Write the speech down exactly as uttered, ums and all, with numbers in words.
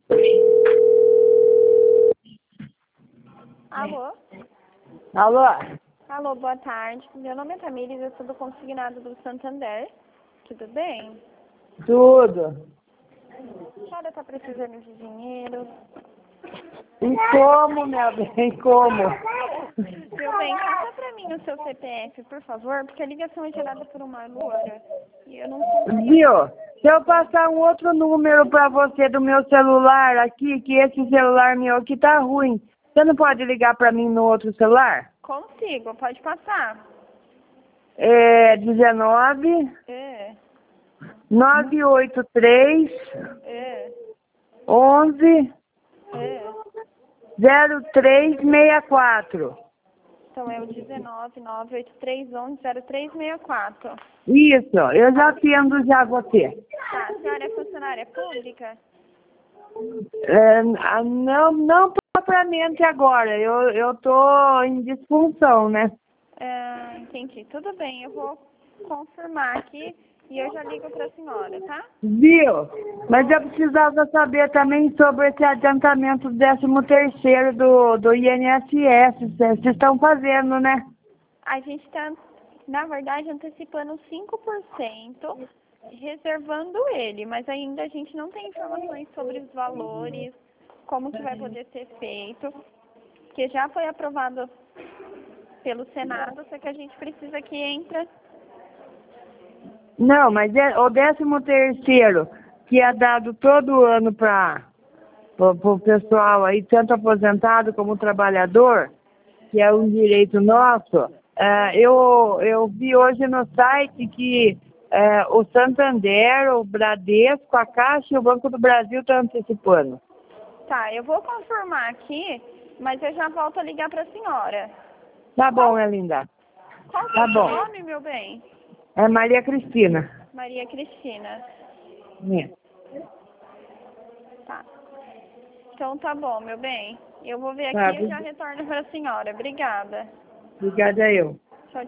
Alô? Alô? Alô, boa tarde. Meu nome é Tamires, eu sou do consignado do Santander. Tudo bem? Tudo. A senhora está precisando de dinheiro? E como, minha bem, como? Meu bem, passa para mim o seu C P F, por favor, porque a ligação é gerada por uma loura e eu não consigo. Viu? Se eu passar um outro número pra você do meu celular aqui, que esse celular meu aqui tá ruim, você não pode ligar pra mim no outro celular? Consigo, pode passar. É dezenove, É, nove oito três, é, onze, é. zero três seis quatro. Então é o dezenove, nove oito três, onze, zero três seis quatro. Isso, eu já atendo já você. Tá, a senhora é funcionária pública? É, ah, não, não propriamente agora, eu, eu tô em disfunção, né? É, entendi. Tudo bem, eu vou confirmar aqui e eu já ligo para a senhora, tá? Viu? Mas eu precisava saber também sobre esse adiantamento do décimo terceiro do, do I N S S, vocês estão fazendo, né? A gente está, na verdade, antecipando cinco por cento, reservando ele, mas ainda a gente não tem informações sobre os valores, como que vai poder ser feito, porque já foi aprovado pelo Senado, só que a gente precisa que entre. Não, mas é o décimo terceiro, que é dado todo ano para o pessoal aí, tanto aposentado como trabalhador, que é um direito nosso, é, eu, eu vi hoje no site que é, o Santander, o Bradesco, a Caixa e o Banco do Brasil estão antecipando. Tá, eu vou confirmar aqui, mas eu já volto a ligar para a senhora. Tá bom, é linda. Qual que é Tá o seu bom. nome, meu bem? É Maria Cristina. Maria Cristina. É. Tá. Então tá bom, meu bem. Eu vou ver aqui Tá, e eu já retorno para a senhora. Obrigada. obrigada eu.